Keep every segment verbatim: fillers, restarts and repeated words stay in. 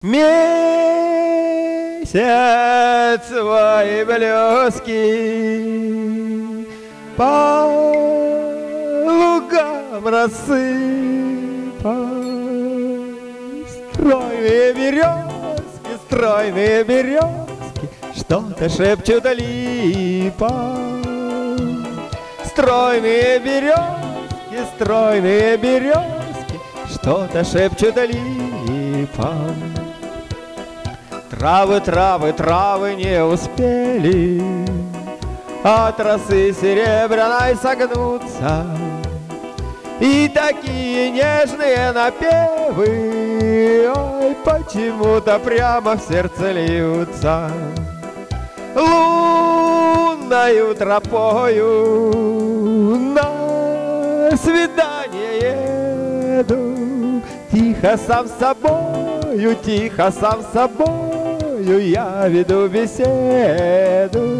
Месяц свои блески по лугам рассыпал. Стройные березки, стройные березки что-то шепчут липа. Стройные березки, стройные березки что-то шепчут липа. Травы, травы, травы не успели от росы серебряной согнуться, и такие нежные напевы, ой, почему-то прямо в сердце льются. Лунною тропою на свидание еду, тихо сам с собою, тихо сам с собою я веду беседу.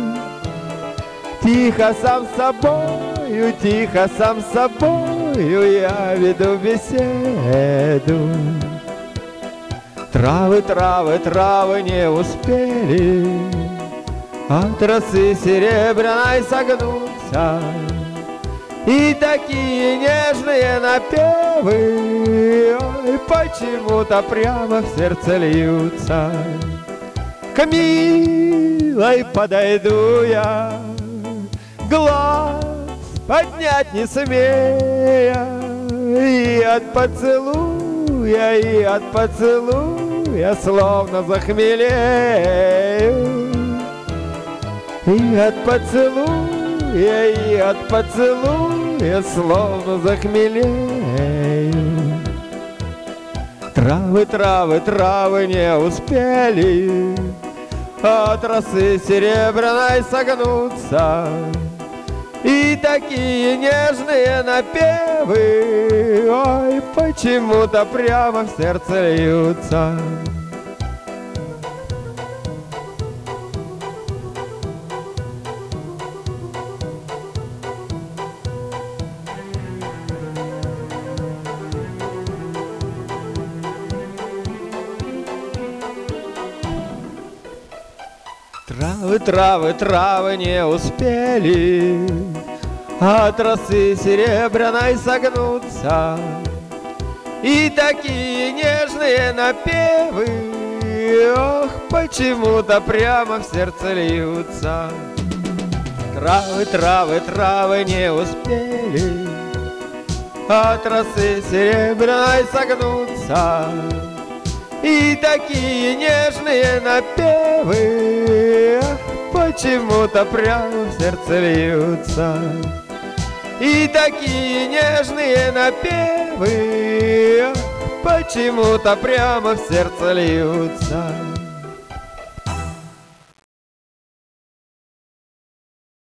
Тихо сам с собою, тихо сам с собою я веду беседу. Травы, травы, травы не успели от росы серебряной согнуться, и такие нежные напевы, ой, почему-то прямо в сердце льются. К милой подойду я, глаз поднять не смея, и от поцелуя, и от поцелуя словно захмелею. И от поцелуя, и от поцелуя словно захмелею. Травы, травы, травы не успели от росы серебряной согнуться, и такие нежные напевы, ой, почему-то прямо в сердце льются. Травы, травы, травы не успели от росы серебряной согнуться, и такие нежные напевы, ох, почему-то прямо в сердце льются. Травы, травы, травы не успели от росы серебряной согнуться, и такие нежные напевы, ах, почему-то прямо в сердце льются. И такие нежные напевы, ах, почему-то прямо в сердце льются.